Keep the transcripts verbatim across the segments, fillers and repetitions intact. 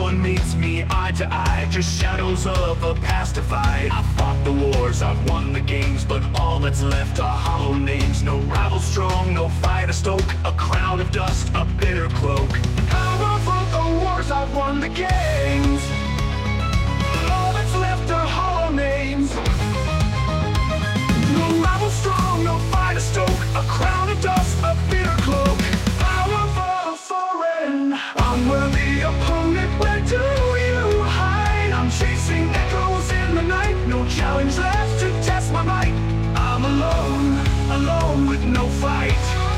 one meets me eye to eye, just shadows of a past divide. I fought the wars, I've won the games, but all that's left are hollow names. No rival strong, no fight to stoke, a crown of dust, a bitter cloak. I fought the wars, I've won the games, all that's left are hollow names. No rival strong, no fight to stoke, a crown of dust, a bitter cloak. Powerful foreign, unworthy opponent, where do you hide? I'm chasing echoes in the night, no challenge left to test my might. I'm alone, alone with no fight.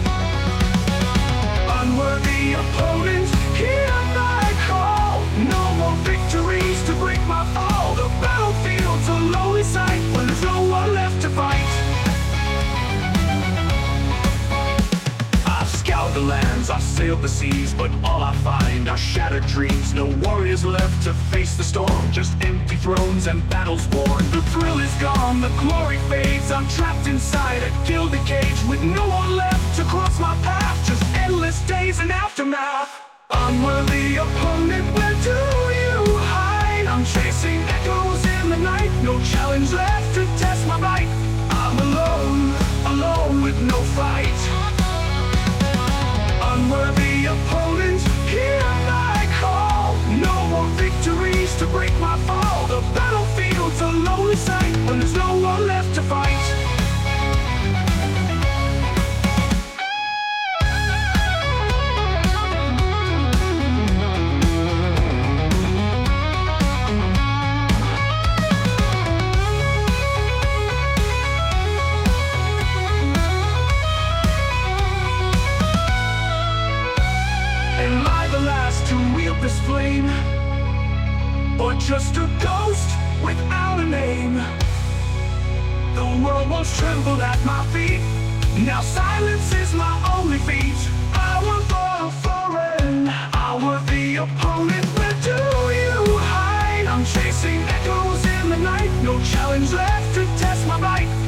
Unworthy opponent, hear my call. No more victories to break my fall. The battlefield's a lonely sight when there's no one left to fight. I've scoured the lands, I've sailed the seas, but all I find are shattered dreams. No warriors left to face the storm, just empty thrones and battles worn. The thrill is gone, the glory fades. I'm trapped inside a gilded cage with no one left to cross my path. Just endless days and aftermath. Unworthy opponent, where do you hide? I'm chasing echoes in the night, no challenge left to test my might. I'm alone, alone with no fight. Unworthy opponent, hear my call. No more victories to break my fall. The battlefield's a lonely sight when there's no one left to fight. Am I the last to wield this flame, or just a ghost without a name? The world once trembled at my feet, now silence is my only feat. I want the foreign, I want the opponent, where do you hide? I'm chasing echoes in the night, no challenge left to test my might.